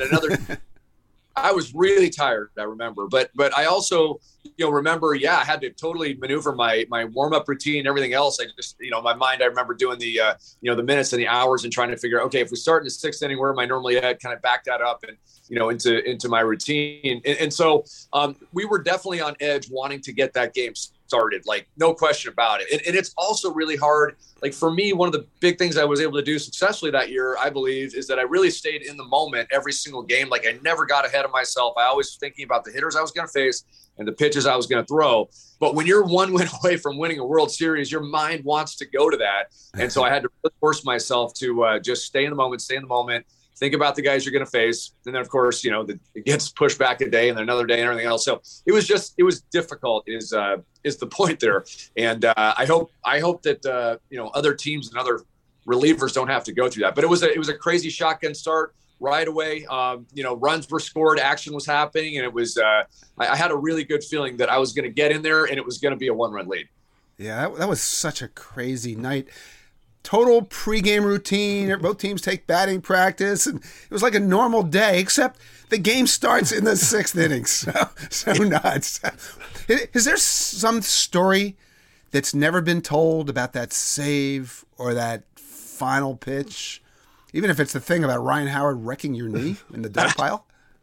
I was really tired, I remember, but I also, remember, I had to totally maneuver my warm-up routine, everything else. I just, my mind, I remember doing the, the minutes and the hours and trying to figure, okay, if we start in the 6th inning, where am I normally at, kind of back that up and, into my routine. And so we were definitely on edge wanting to get that game started, like no question about it. And it's also really hard. Like for me, one of the big things I was able to do successfully that year, I believe, is that I really stayed in the moment every single game. Like I never got ahead of myself. I always was thinking about the hitters I was going to face and the pitches I was going to throw. But when you're 1 win away from winning a World Series, your mind wants to go to that. And so I had to really force myself to just stay in the moment, think about the guys you're going to face. And then, of course, it gets pushed back a day and then another day and everything else. So it was difficult is the point there. And I hope that, other teams and other relievers don't have to go through that. But it was a crazy shotgun start right away. Runs were scored, action was happening. And it was, I had a really good feeling that I was going to get in there and it was going to be a 1-run lead. Yeah, that was such a crazy night. Total pregame routine. Both teams take batting practice, and it was like a normal day, except the game starts in the 6th inning. So nuts. Is there some story that's never been told about that save or that final pitch, even if it's the thing about Ryan Howard wrecking your knee in the dog pile?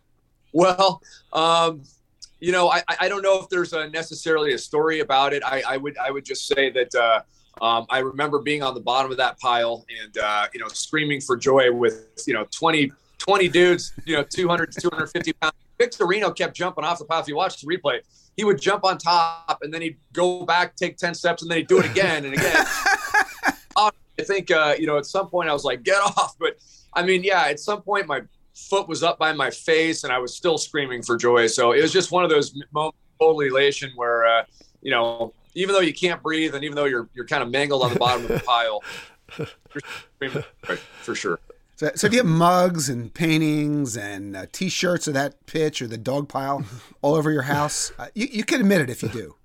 Well, I don't know if there's necessarily a story about it. I would just say that. I remember being on the bottom of that pile and, screaming for joy with, 20 dudes, 200 to 250 pounds. Victorino kept jumping off the pile. If you watch the replay, he would jump on top and then he'd go back, take 10 steps, and then he'd do it again and again. I think, at some point I was like, get off. But I mean, at some point my foot was up by my face and I was still screaming for joy. So it was just one of those moments of elation where, even though you can't breathe and even though you're kind of mangled on the bottom of the pile, you're screaming for sure. So if you have mugs and paintings and T-shirts of that pitch or the dog pile all over your house, you can admit it if you do.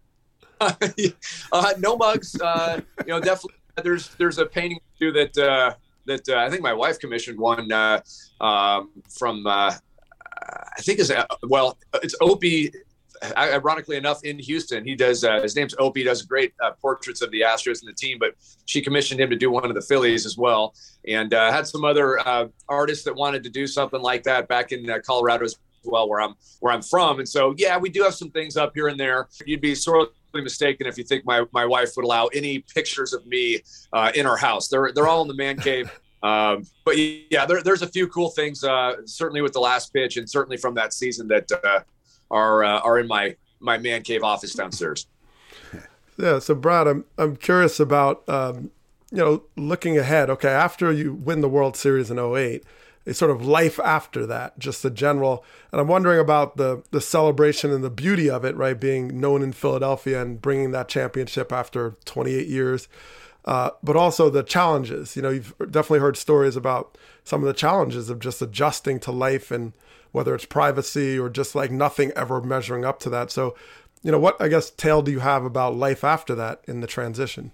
No mugs. Definitely there's a painting too that I think my wife commissioned one from I think it's Opie. Ironically enough, in Houston, he does. His name's Opie. Does great portraits of the Astros and the team. But she commissioned him to do one of the Phillies as well, and had some other artists that wanted to do something like that back in Colorado as well, where I'm from. And so, we do have some things up here and there. You'd be sorely mistaken if you think my wife would allow any pictures of me in our house. They're all in the man cave. But yeah, there's a few cool things, certainly with the last pitch and certainly from that season that are in my man cave office downstairs. Yeah. So Brad, I'm curious about, looking ahead. Okay. After you win the World Series in 2008, a sort of life after that, just the general, and I'm wondering about the celebration and the beauty of it, right? Being known in Philadelphia and bringing that championship after 28 years. But also the challenges. You've definitely heard stories about some of the challenges of just adjusting to life, and whether it's privacy or just like nothing ever measuring up to that. So, what, I guess, tale do you have about life after that in the transition?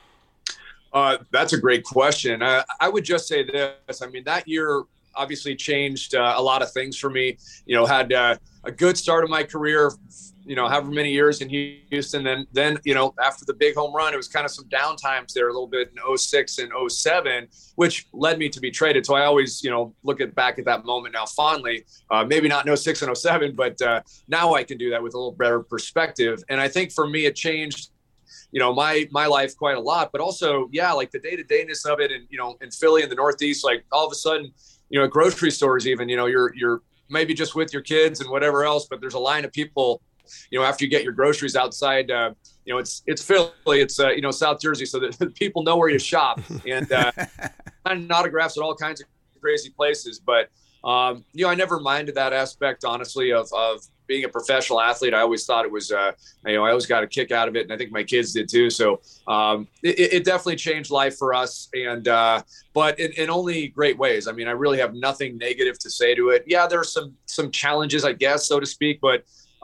That's a great question. I would just say this. I mean, that year obviously changed a lot of things for me. Had a good start of my career, however many years in Houston. Then, after the big home run, it was kind of some down times there a little bit in 2006 and 2007, which led me to be traded. So I always, look back at that moment now fondly, maybe not in 2006 and 2007, but now I can do that with a little better perspective. And I think for me, it changed, my life quite a lot, but also, like the day-to-dayness of it. And, in Philly in the Northeast, like all of a sudden, at grocery stores, even, you're maybe just with your kids and whatever else, but there's a line of people, after you get your groceries outside, it's Philly, it's, South Jersey. So that people know where you shop, and autographs at all kinds of crazy places. But, I never minded that aspect, honestly, of being a professional athlete. I always thought it was, I always got a kick out of it. And I think my kids did too. So it definitely changed life for us. And, but in only great ways. I mean, I really have nothing negative to say to it. Yeah, there are some challenges, I guess, so to speak, but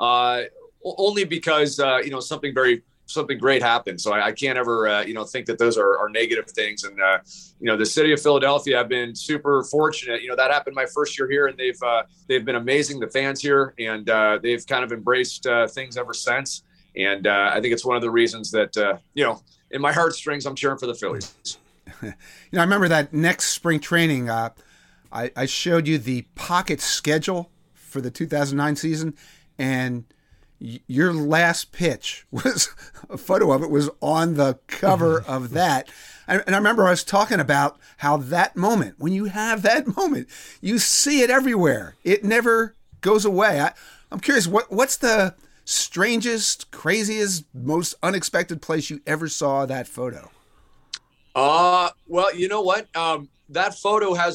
only because, something great happened. So I can't ever, think that those are negative things. And, the city of Philadelphia, I've been super fortunate. That happened my first year here, and they've been amazing, the fans here, and they've kind of embraced things ever since. And I think it's one of the reasons that, in my heartstrings, I'm cheering for the Phillies. I remember that next spring training, I showed you the pocket schedule for the 2009 season, and your last pitch was a photo of it was on the cover of that. And I remember I was talking about how that moment, when you have that moment, you see it everywhere. It never goes away. I'm curious, what's the strangest, craziest, most unexpected place you ever saw that photo? Well, you know what? That photo has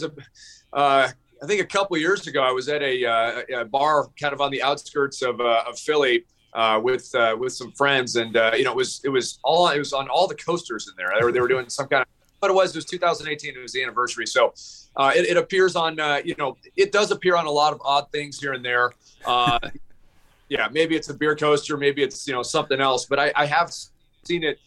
I think a couple of years ago, I was at a bar kind of on the outskirts of Philly with some friends, and it was on all the coasters in there. They were doing some kind of, but it was 2018. It was the anniversary, so it appears on it does appear on a lot of odd things here and there. Yeah, maybe it's a beer coaster, maybe it's something else, but I have seen it.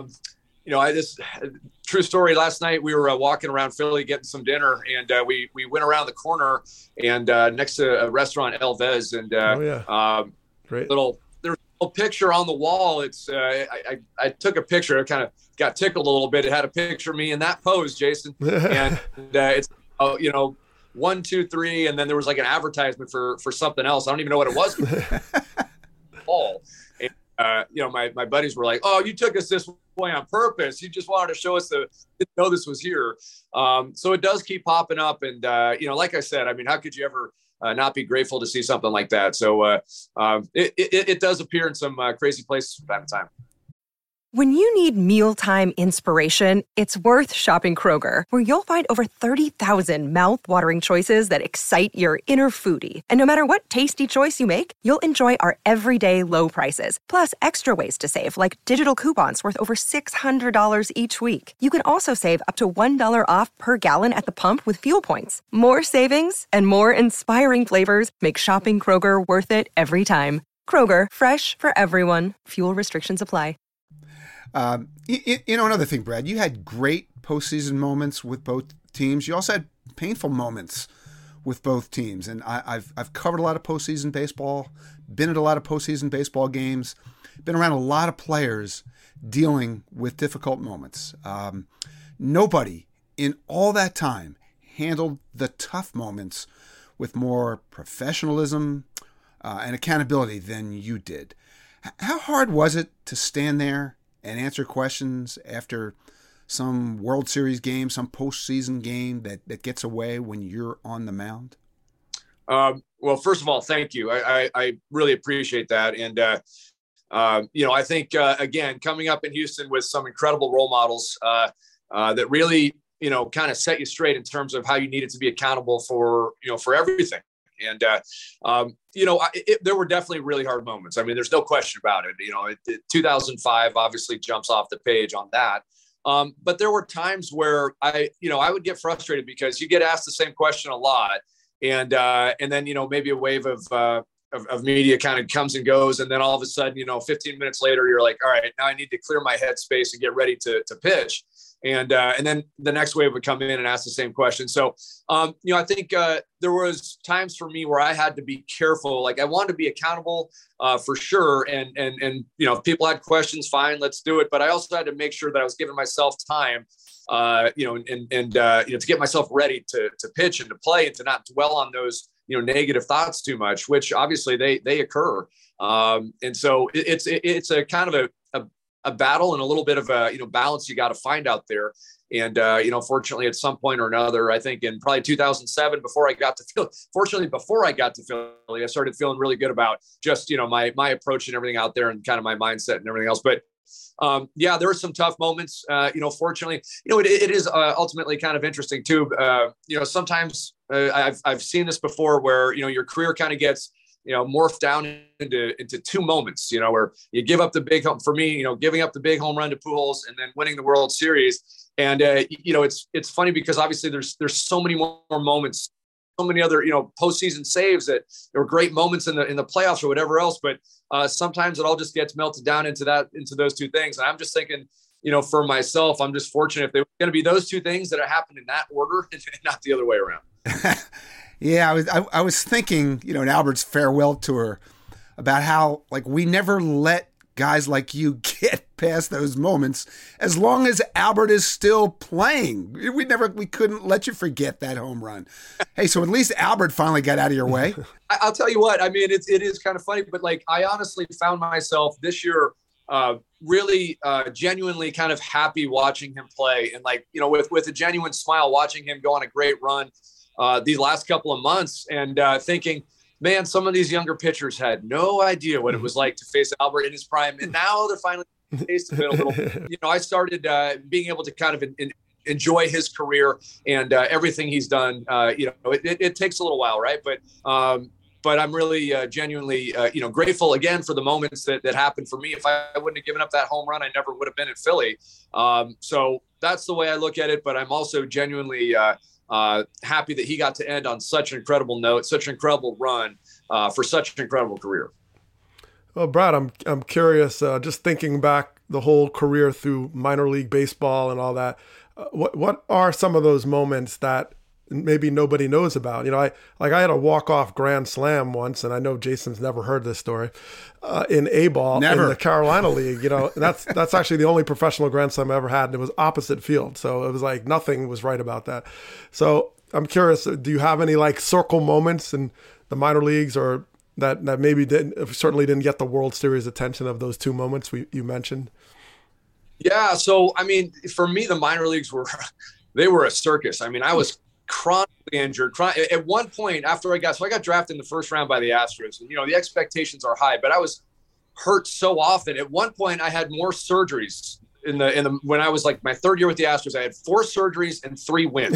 True story. Last night we were walking around Philly getting some dinner, and we went around the corner and next to a restaurant, Elvez, and great. There's a little picture on the wall. It's I took a picture. I kind of got tickled a little bit. It had a picture of me in that pose, Jason, and it's 1, 2, 3, and then there was like an advertisement for something else. I don't even know what it was. All. My buddies were like, "Oh, you took us this way on purpose. You just wanted to show us didn't know this was here." So it does keep popping up, and like I said, I mean, how could you ever not be grateful to see something like that? So it does appear in some crazy places from time to time. When you need mealtime inspiration, it's worth shopping Kroger, where you'll find over 30,000 mouth-watering choices that excite your inner foodie. And no matter what tasty choice you make, you'll enjoy our everyday low prices, plus extra ways to save, like digital coupons worth over $600 each week. You can also save up to $1 off per gallon at the pump with fuel points. More savings and more inspiring flavors make shopping Kroger worth it every time. Kroger, fresh for everyone. Fuel restrictions apply. Another thing, Brad, you had great postseason moments with both teams. You also had painful moments with both teams. And I've covered a lot of postseason baseball, been at a lot of postseason baseball games, been around a lot of players dealing with difficult moments. Nobody in all that time handled the tough moments with more professionalism and accountability than you did. How hard was it to stand there and answer questions after some World Series game, some postseason game that gets away when you're on the mound? Well, first of all, thank you. I really appreciate that. And, I think, again, coming up in Houston with some incredible role models that really, kind of set you straight in terms of how you needed to be accountable for everything. And, there were definitely really hard moments. I mean, there's no question about it. 2005 obviously jumps off the page on that. But there were times where I would get frustrated because you get asked the same question a lot. And then, maybe a wave of media kind of comes and goes. And then all of a sudden, 15 minutes later, you're like, all right, now I need to clear my headspace and get ready to pitch. And then the next wave would come in and ask the same question. So, I think there was times for me where I had to be careful. Like I wanted to be accountable for sure. And if people had questions, fine, let's do it. But I also had to make sure that I was giving myself time, to get myself ready to pitch and to play and to not dwell on those, negative thoughts too much, which obviously they occur. And so it's a kind of a battle and a little bit of a, balance you got to find out there. And, fortunately at some point or another, I think in probably 2007, before I got to Philly, I started feeling really good about just, my approach and everything out there and kind of my mindset and everything else. But there were some tough moments, fortunately, it is ultimately kind of interesting too. Sometimes I've seen this before where, your career kind of gets, morphed down into two moments, where you give up the big home for me, giving up the big home run to Pujols and then winning the World Series. And, it's funny because obviously there's so many more moments, so many other, postseason saves that there were great moments in the playoffs or whatever else. But sometimes it all just gets melted down into those two things. And I'm just thinking, for myself, I'm just fortunate if they were going to be those two things that happened in that order and not the other way around. Yeah, I was thinking, in Albert's farewell tour about how we never let guys like you get past those moments as long as Albert is still playing. We couldn't let you forget that home run. Hey, so at least Albert finally got out of your way. I'll tell you what, I mean, it is kind of funny, but I honestly found myself this year really genuinely kind of happy watching him play and with a genuine smile watching him go on a great run these last couple of months and thinking, man, some of these younger pitchers had no idea what it was like to face Albert in his prime. And now they're finally tasting it a little bit. I started being able to kind of enjoy his career and everything he's done. It takes a little while, right? But I'm really genuinely, grateful again for the moments that happened for me. If I wouldn't have given up that home run, I never would have been in Philly. So that's the way I look at it. But I'm also genuinely happy that he got to end on such an incredible note, such an incredible run for such an incredible career. Well, Brad, I'm curious, just thinking back the whole career through minor league baseball and all that, what are some of those moments that maybe nobody knows about? I had a walk-off grand slam once, and I know Jason's never heard this story, in A-ball in the Carolina League. That's actually the only professional grand slam I ever had, and it was opposite field. So it was like nothing was right about that. So I'm curious, do you have any circle moments in the minor leagues or that maybe certainly didn't get the World Series attention of those two moments you mentioned? Yeah. So, I mean, for me, the minor leagues were a circus. I mean, I was chronically injured. At one point after I got drafted in the first round by the Astros, and the expectations are high, but I was hurt so often. At one point I had more surgeries when I was my third year with the Astros. I had 4 surgeries and 3 wins.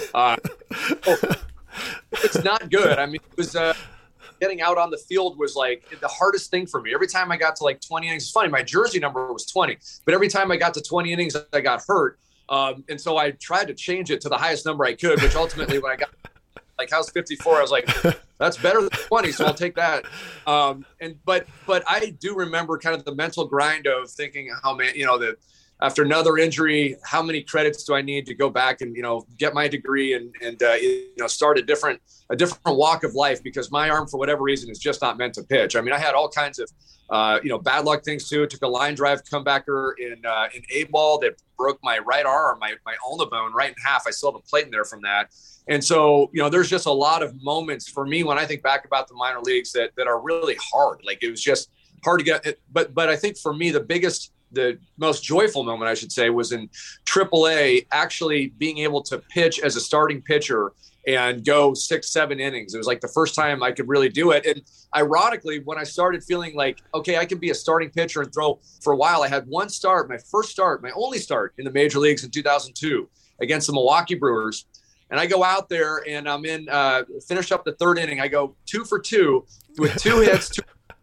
It's not good. I mean, it was getting out on the field was the hardest thing for me. Every time I got to 20 innings, it's funny, my jersey number was 20, but every time I got to 20 innings, I got hurt. And so I tried to change it to the highest number I could, which ultimately when I got how's 54, I was like, that's better than 20. So I'll take that. But I do remember kind of the mental grind of thinking, how man, that after another injury, how many credits do I need to go back and, get my degree and start a different walk of life, because my arm, for whatever reason, is just not meant to pitch. I mean, I had all kinds of, bad luck things too. It took a line drive comebacker in A-ball that broke my right arm, my ulna bone right in half. I still have a plate in there from that. And so, there's just a lot of moments for me when I think back about the minor leagues that are really hard. It was just hard to get it. But I think for me, the biggest the most joyful moment, I should say, was in AAA, actually being able to pitch as a starting pitcher and go 6-7 innings. It was like the first time I could really do it. And ironically, when I started feeling like, okay, I can be a starting pitcher and throw for a while, I had one start, my first start, my only start in the major leagues in 2002 against the Milwaukee Brewers. And I go out there and I'm finish up the third inning. I go 2 for 2 with 2 hits,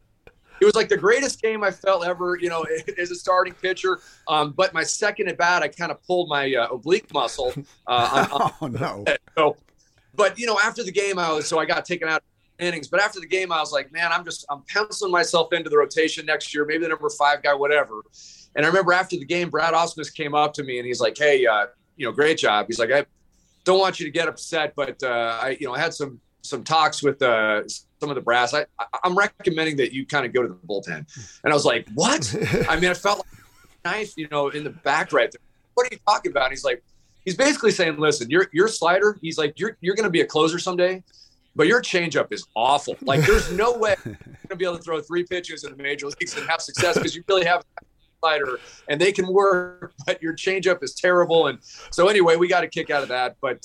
It was like the greatest game I felt ever, as a starting pitcher. But my second at bat, I kind of pulled my oblique muscle. Oh, no. So, but, after the game, I got taken out innings. But after the game, I was like, man, I'm penciling myself into the rotation next year, maybe the number 5 guy, whatever. And I remember after the game, Brad Ausmus came up to me and he's like, hey, great job. He's like, I don't want you to get upset, but I had some talks with some of the brass. I'm recommending that you kind of go to the bullpen. And I was like, what? I mean, I felt like a knife, in the back right there. What are you talking about? And he's basically saying, listen, your slider, he's like, you're going to be a closer someday, but your changeup is awful. Like, there's no way you're going to be able to throw 3 pitches in the major leagues and have success because you really have a slider and they can work, but your changeup is terrible. And so anyway, we got a kick out of that. But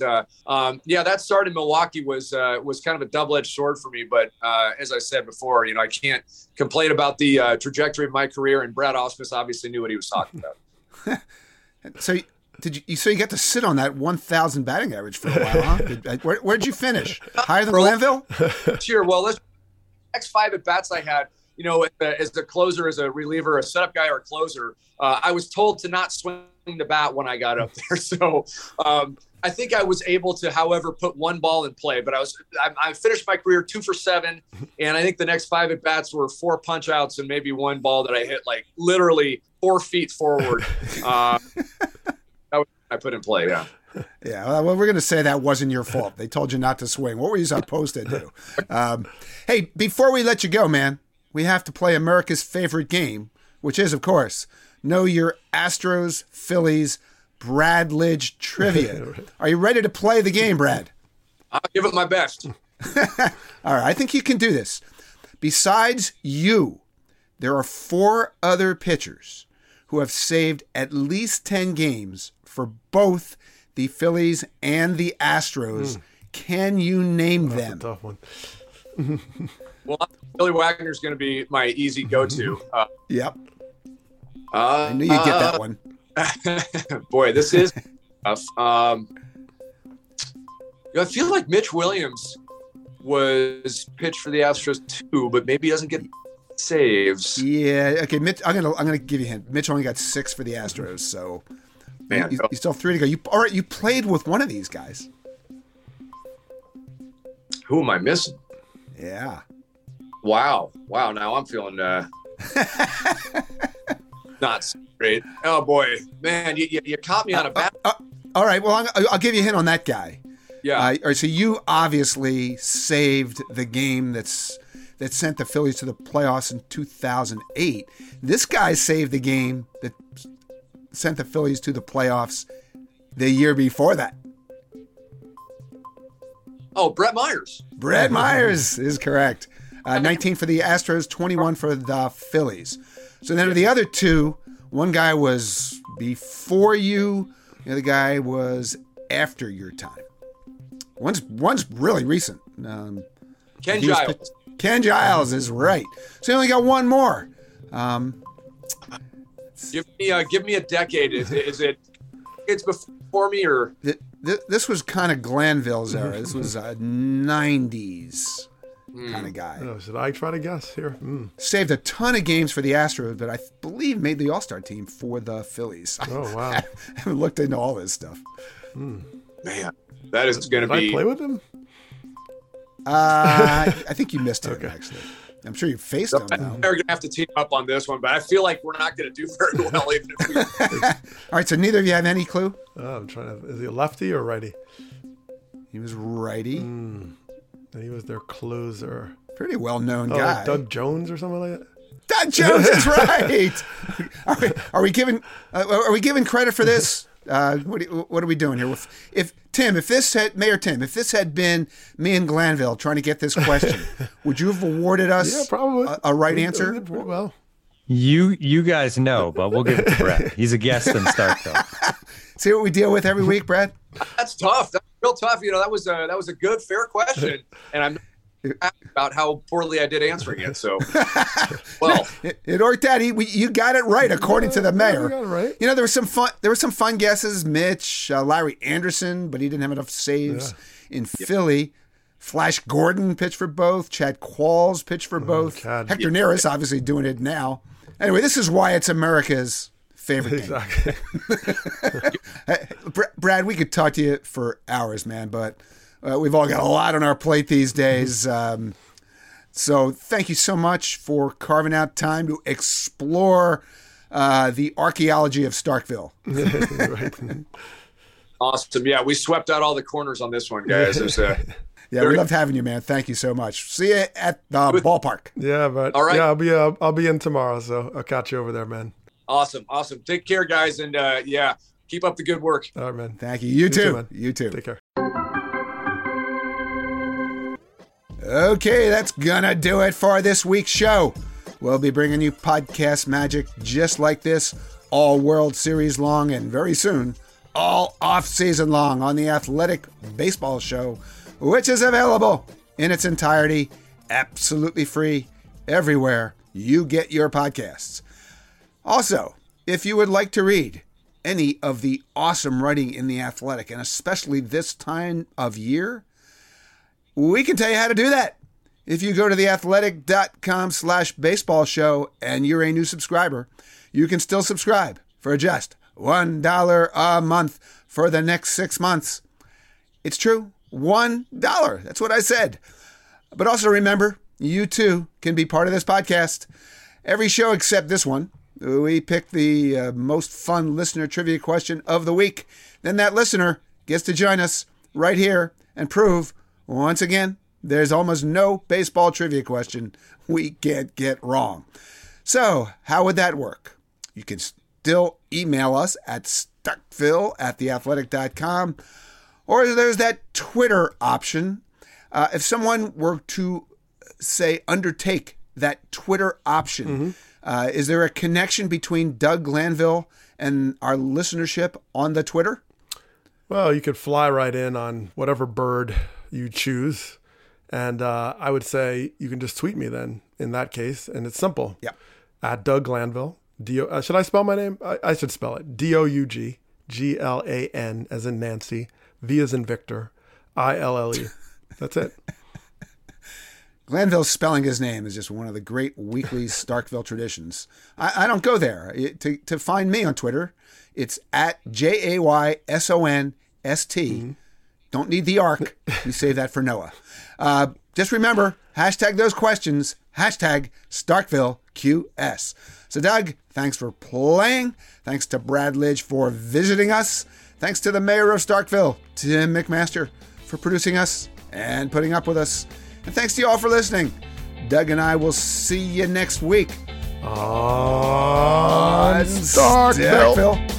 that start in Milwaukee was kind of a double-edged sword for me. But as I said before, I can't complain about the trajectory of my career. And Brad Ausmus obviously knew what he was talking about. So you got to sit on that 1,000 batting average for a while, huh? Where did you finish? Higher than Glanville? Sure. Well, next 5 at bats I had. As a closer, as a reliever, a setup guy or a closer, I was told to not swing the bat when I got up there. So I think I was able to, however, put 1 ball in play. But I finished my career 2 for 7, and I think the next 5 at bats were 4 punch outs and maybe 1 ball that I hit like literally 4 feet forward. I put in play. Yeah. Yeah, well, we're going to say that wasn't your fault. They told you not to swing. What were you supposed to do? Hey, before we let you go, man, we have to play America's favorite game, which is, of course, Know Your Astros, Phillies, Brad Lidge Trivia. Are you ready to play the game, Brad? I'll give it my best. All right, I think you can do this. Besides you, there are 4 other pitchers who have saved at least 10 games for both the Phillies and the Astros. Can you name them? That's a tough one. Well, Billy Wagner's going to be my easy go-to. Yep. I knew you'd get that one. Boy, this is tough. I feel like Mitch Williams was pitched for the Astros too, but maybe he doesn't get saves. Yeah. Okay. Mitch, I'm gonna give you a hint. Mitch only got 6 for the Astros, so man, you still have 3 to go. All right. You played with one of these guys. Who am I missing? Yeah. Wow. Now I'm feeling not great. Oh boy, man, you caught me on a bad. All right. Well, I'll give you a hint on that guy. Yeah. All right, so you obviously saved the game that sent the Phillies to the playoffs in 2008. This guy saved the game that sent the Phillies to the playoffs the year before that. Oh, Brett Myers. Brett Myers is correct. 19 for the Astros, 21 for the Phillies. So then the other 2, one guy was before you, the other guy was after your time. One's really recent. Ken Giles. Ken Giles is right. So you only got 1 more. Give me a decade. Is it before me or? This was kind of Glanville's era. This was 90s kind of guy. Oh, should I try to guess here? Saved a ton of games for the Astros, but I believe made the All-Star team for the Phillies. Oh, wow. I haven't looked into all this stuff. Man, that is going to be. Did I play with him? I think you missed him, actually. I'm sure you faced him, though. We're going to have to team up on this one, but I feel like we're not going to do very well even if we. All right, so neither of you have any clue? I'm trying to. Is he a lefty or righty? He was righty. And he was their closer. Pretty well-known guy. Like Doug Jones or something like that? Doug Jones is right. Are we giving credit for this? What are we doing here? If Mayor Tim, if this had been me and Glanville trying to get this question, would you have awarded us probably a right answer? Pretty well. You guys know, but we'll give it to Brad. He's a guest in Starkville. See what we deal with every week, Brad? That's tough. That's real tough. That was a good, fair question, and I'm not happy about how poorly I did answering it. So, well, it worked out. You got it right, according to the mayor. You got it right. There were some fun guesses. Mitch, Larry Anderson, but he didn't have enough saves in Philly. Flash Gordon pitched for both. Chad Qualls pitched for both. God. Hector Neris obviously doing it now. Anyway, this is why it's America's favorite game. Exactly. Brad, we could talk to you for hours, man, but we've all got a lot on our plate these days. So thank you so much for carving out time to explore the archaeology of Starkville. Right. Awesome. Yeah, we swept out all the corners on this one, guys. It was, yeah, we loved having you, man. Thank you so much. See you at the ballpark. Yeah, but all right. Yeah, I'll be in tomorrow, so I'll catch you over there, man. Awesome. Take care, guys, and keep up the good work. All right, man. Thank you. You too, man. You too. Take care. Okay, that's gonna do it for this week's show. We'll be bringing you podcast magic just like this, all World Series long, and very soon, all off-season long on the Athletic Baseball Show, which is available in its entirety, absolutely free, everywhere you get your podcasts. Also, if you would like to read any of the awesome writing in The Athletic, and especially this time of year, we can tell you how to do that. If you go to theathletic.com/baseball show and you're a new subscriber, you can still subscribe for just $1 a month for the next 6 months. It's true, $1. That's what I said. But also remember, you too can be part of this podcast. Every show except this one, we pick the most fun listener trivia question of the week. Then that listener gets to join us right here and prove, once again, there's almost no baseball trivia question we can't get wrong. So, how would that work? You can still email us at starkville@theathletic.com, or there's that Twitter option. If someone were to, say, undertake that Twitter option, is there a connection between Doug Glanville and our listenership on the Twitter? Well, you could fly right in on whatever bird you choose. And I would say you can just tweet me then in that case. And it's simple. Yeah. At Doug Glanville. Should I spell my name? I should spell it. DOUGGLAN as in Nancy. V as in Victor. ILLE. That's it. Glanville spelling his name is just one of the great weekly Starkville traditions. I don't go there. To find me on Twitter, it's at JAYSONST. Don't need the arc. We save that for Noah. Just remember, hashtag those questions, hashtag StarkvilleQS. So Doug, thanks for playing. Thanks to Brad Lidge for visiting us. Thanks to the mayor of Starkville, Tim McMaster, for producing us and putting up with us. And thanks to you all for listening. Doug and I will see you next week on Starkville.